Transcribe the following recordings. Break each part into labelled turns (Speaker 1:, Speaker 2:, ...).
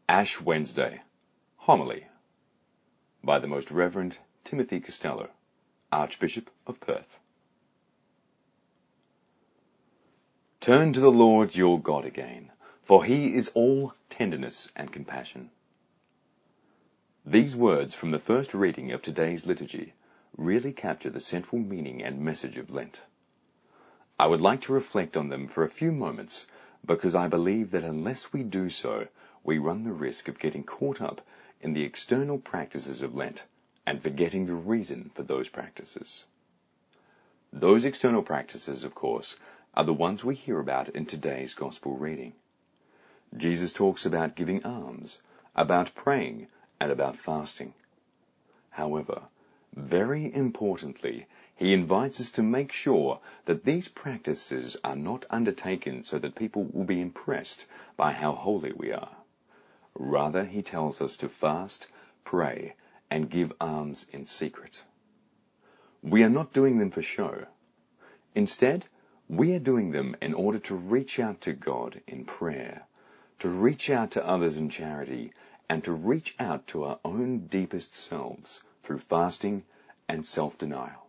Speaker 1: Ash Wednesday Homily by the Most Reverend Timothy Costello, Archbishop of Perth. Turn to the Lord your God again, for he is all tenderness and compassion. These words from the first reading of today's liturgy really capture the central meaning and message of Lent. I would like to reflect on them for a few moments because I believe that unless we do so, we run the risk of getting caught up in the external practices of Lent and forgetting the reason for those practices. Those external practices, of course, are the ones we hear about in today's Gospel reading. Jesus talks about giving alms, about praying, and about fasting. However, very importantly, he invites us to make sure that these practices are not undertaken so that people will be impressed by how holy we are. Rather, he tells us to fast, pray, and give alms in secret. We are not doing them for show. Instead, we are doing them in order to reach out to God in prayer, to reach out to others in charity, and to reach out to our own deepest selves through fasting and self-denial.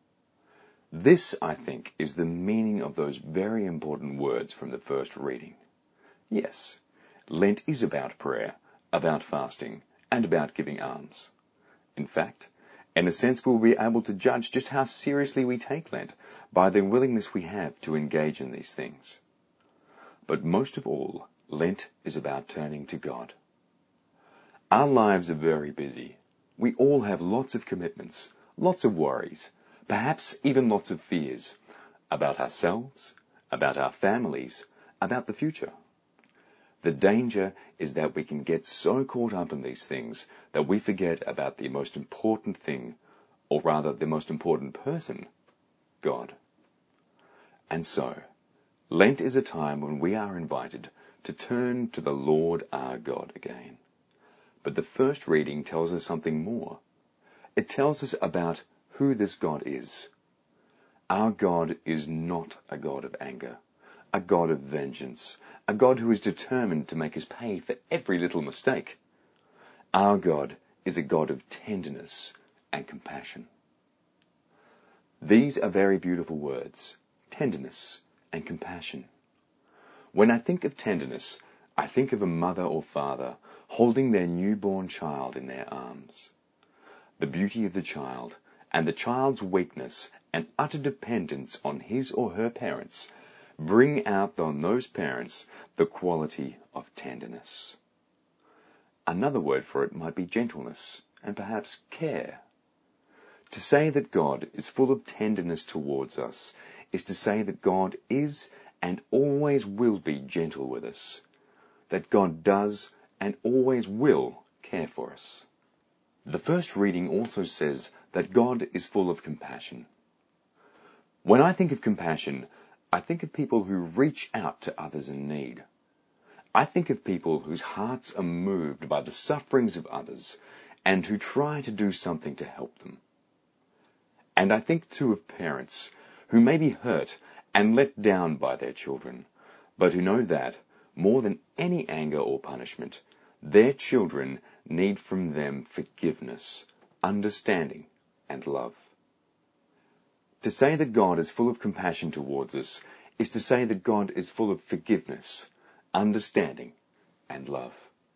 Speaker 1: This, I think, is the meaning of those very important words from the first reading. Yes, Lent is about prayer, about fasting, and about giving alms. In fact, in a sense, we'll be able to judge just how seriously we take Lent by the willingness we have to engage in these things. But most of all, Lent is about turning to God. Our lives are very busy. We all have lots of commitments, lots of worries, perhaps even lots of fears about ourselves, about our families, about the future. The danger is that we can get so caught up in these things that we forget about the most important thing, or rather the most important person, God. And so, Lent is a time when we are invited to turn to the Lord our God again. But the first reading tells us something more. It tells us about who this God is. Our God is not a God of anger, a God of vengeance, a God who is determined to make us pay for every little mistake. Our God is a God of tenderness and compassion. These are very beautiful words, tenderness and compassion. When I think of tenderness, I think of a mother or father holding their newborn child in their arms. The beauty of the child and the child's weakness and utter dependence on his or her parents bring out on those parents the quality of tenderness. Another word for it might be gentleness and perhaps care. To say that God is full of tenderness towards us is to say that God is and always will be gentle with us, that God does and always will care for us. The first reading also says that God is full of compassion. When I think of compassion, I think of people who reach out to others in need. I think of people whose hearts are moved by the sufferings of others and who try to do something to help them. And I think too of parents who may be hurt and let down by their children, but who know that, more than any anger or punishment, their children need from them forgiveness, understanding, and love. To say that God is full of compassion towards us is to say that God is full of forgiveness, understanding, and love.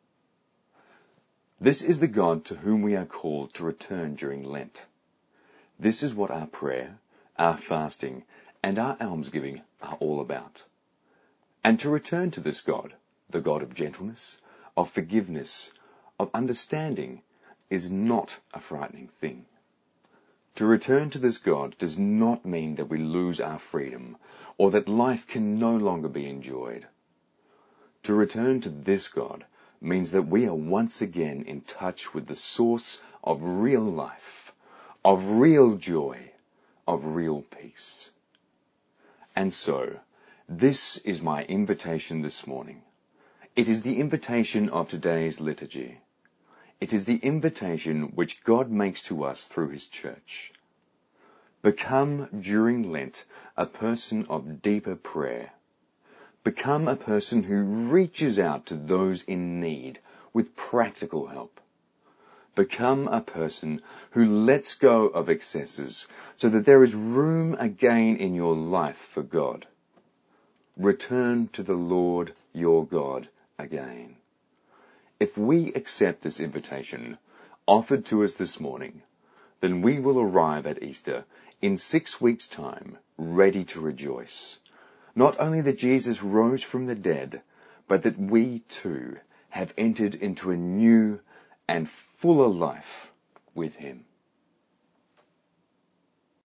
Speaker 1: This is the God to whom we are called to return during Lent. This is what our prayer, our fasting, and our almsgiving are all about. And to return to this God, the God of gentleness, of forgiveness, of understanding, is not a frightening thing. To return to this God does not mean that we lose our freedom or that life can no longer be enjoyed. To return to this God means that we are once again in touch with the source of real life, of real joy, of real peace. And so, this is my invitation this morning. It is the invitation of today's liturgy. It is the invitation which God makes to us through his church. Become, during Lent, a person of deeper prayer. Become a person who reaches out to those in need with practical help. Become a person who lets go of excesses so that there is room again in your life for God. Return to the Lord your God again. If we accept this invitation offered to us this morning, then we will arrive at Easter in 6 weeks' time, ready to rejoice. Not only that Jesus rose from the dead, but that we too have entered into a new and fuller life with him.